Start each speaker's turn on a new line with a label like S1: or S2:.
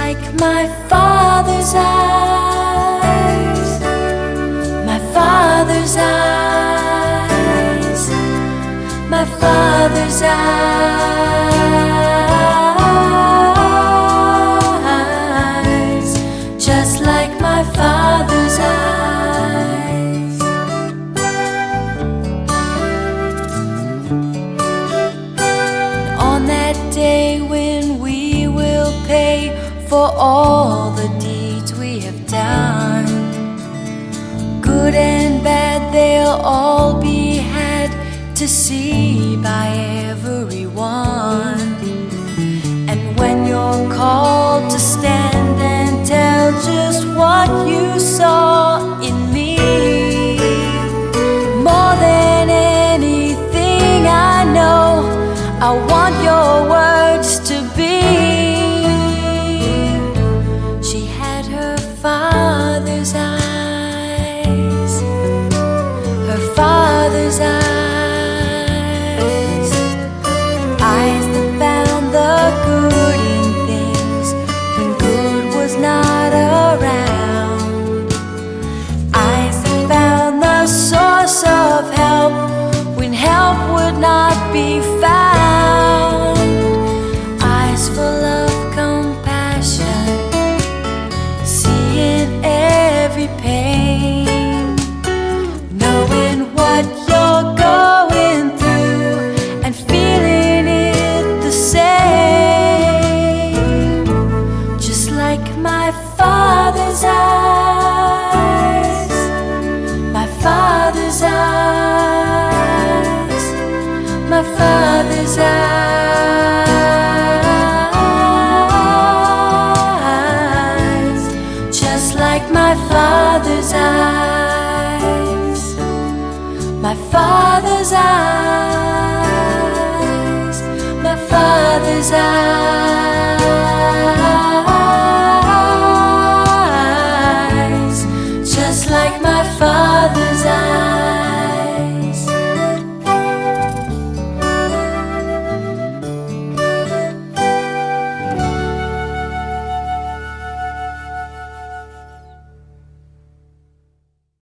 S1: like my father's eyes, my father's eyes, my father's eyes, just like my father's eyes. On that day when we will pay for all the deeds we have done, good and bad, they'll all be had to see by everyone. And when you're called to stand and tell just what you saw in me, more than anything I know, I want your words to be. She had her father's eyes, her father's eyes, eyes that found the good in things when good was not around, eyes that found the source of help when help would not be found, eyes full of compassion, seeing every pain, knowing what you're going through and feeling it the same, just like my father's eyes, my father's eyes, my father's eyes, just like my father's eyes, my father's eyes, my father's eyes.